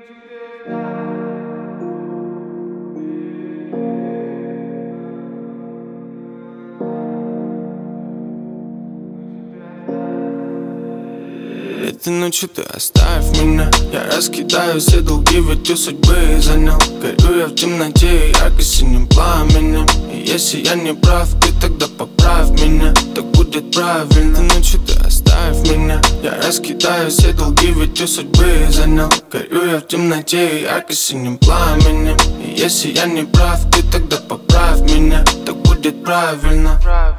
Этой ночью ты оставь меня. Я раскидаю все долги, ведь у судьбы занял. Горю я в темноте ярко-синим пламенем. И если я не прав, ты тогда поправь меня. Так будет правильно. Этой ночью ты оставь меня. Я раскидаю все долги, ведь у судьбы занял. Горю я в темноте ярко-синим пламенем. И если я не прав, ты тогда поправь меня. Так будет правильно.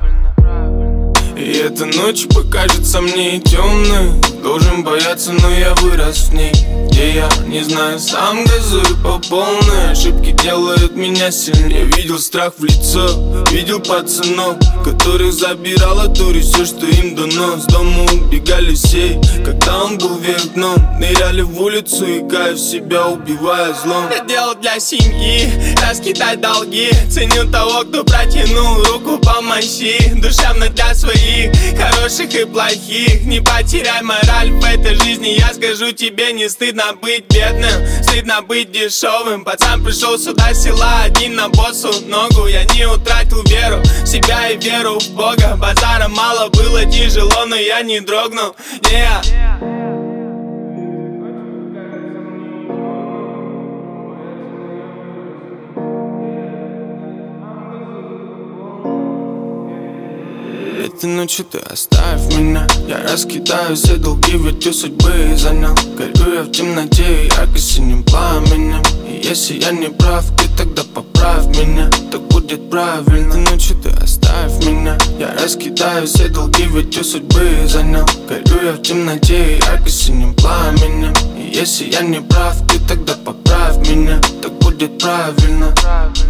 И эта ночь покажется мне темной. Должен бояться, но я вырос в ней. Где я, не знаю, сам газую по полной. Ошибки делают меня сильнее. Видел страх в лицо, видел пацанов, которых забирала дури все, что им дано. С дома убегали все, когда он был вверх дном. Ныряли в улицу и кайф себя, убивая злом. Я делал для семьи, раскидать долги. Ценю того, кто протянул руку, помощи. Душевно для своих, хороших и плохих. Не потеряй мораль в этой жизни. Я скажу тебе, не стыдно быть бедным, стыдно быть дешевым. Пацан пришел сюда с села один на боссу ногу. Я не утратил веру в себя и веру в Бога. Базара мало, было тяжело, но я не дрогнул. Этой ночью ты оставь меня. Я раскидаю все долги, ведь у судьбы занял. Горю я в темноте ярко-синим пламенем. И если я не прав, ты тогда поправь меня. Так будет правильно. Этой ночью ты оставь меня. Я раскидаю все долги, ведь у судьбы занял. Горю я в темноте ярко-синим пламенем. И если я не прав, ты тогда поправь меня. Так будет правильно.